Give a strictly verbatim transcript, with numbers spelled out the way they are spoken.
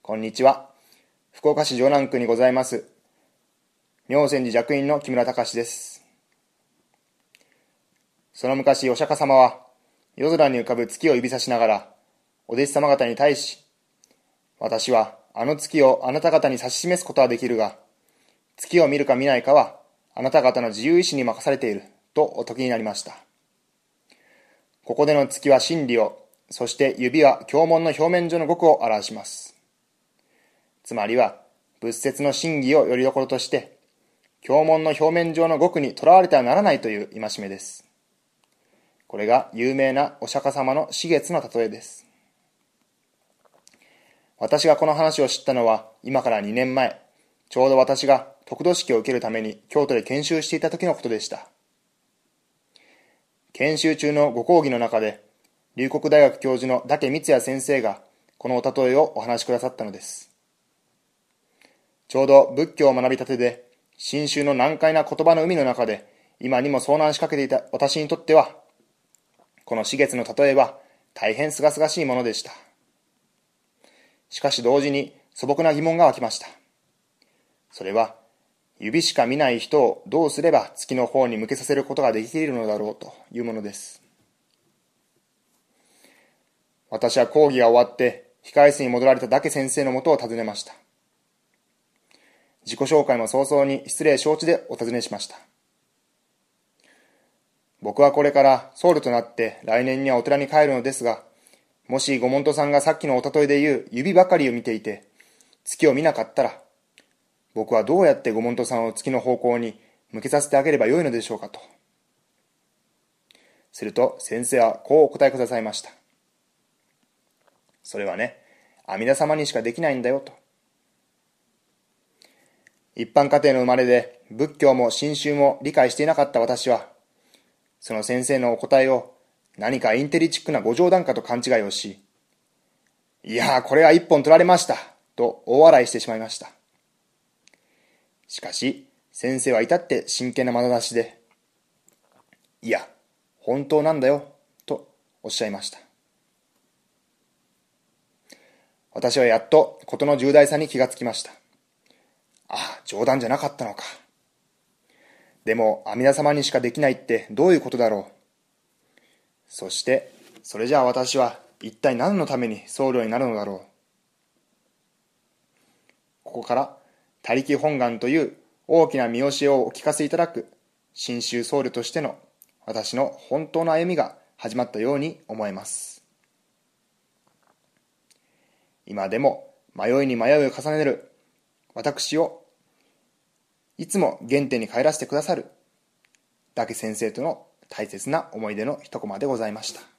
こんにちは。福岡市城南区にございます妙泉寺寂院の木村隆です。その昔お釈迦様は夜空に浮かぶ月を指さしながらお弟子様方に対し、私はあの月をあなた方に指し示すことはできるが、月を見るか見ないかはあなた方の自由意志に任されているとお説きになりました。ここでの月は真理を、そして指は経文の表面上の語句を表します。つまりは仏説の真偽をよりどころとして、経文の表面上の語句にとらわれてはならないという戒めです。これが有名なお釈迦様の四月の例えです。私がこの話を知ったのは今からにねんまえ、ちょうど私が得度式を受けるために京都で研修していた時のことでした。研修中のご講義の中で、龍谷大学教授の嶽光也先生がこのお例えをお話しくださったのです。ちょうど仏教を学びたてで、真宗の難解な言葉の海の中で今にも遭難しかけていた私にとっては、この四月の例えは大変すがすがしいものでした。しかし同時に素朴な疑問が湧きました。それは、指しか見ない人をどうすれば月の方に向けさせることができるのだろうというものです。私は講義が終わって控室に戻られた嶽先生のもとを訪ねました。自己紹介も早々に失礼承知でお尋ねしました。僕はこれから僧侶となって来年にはお寺に帰るのですが、もしご門徒さんがさっきのお例えで言う指ばかりを見ていて月を見なかったら、僕はどうやってご門徒さんを月の方向に向けさせてあげればよいのでしょうかと。すると先生はこうお答えくださいました。それはね、阿弥陀様にしかできないんだよと。一般家庭の生まれで仏教も真宗も理解していなかった私は、その先生のお答えを何かインテリチックなご冗談かと勘違いをし、いやーこれは一本取られましたと大笑いしてしまいました。しかし先生は至って真剣な眼差しで、いや本当なんだよとおっしゃいました。私はやっと事の重大さに気がつきました。ああ、冗談じゃなかったのか。でも阿弥陀様にしかできないってどういうことだろう。そしてそれじゃあ私は一体何のために僧侶になるのだろう。ここから他力本願という大きな見教えをお聞かせいただく真宗僧侶としての私の本当の歩みが始まったように思えます。今でも迷いに迷いを重ねる私をいつも原点に帰らせてくださる嶽先生との大切な思い出の一コマでございました。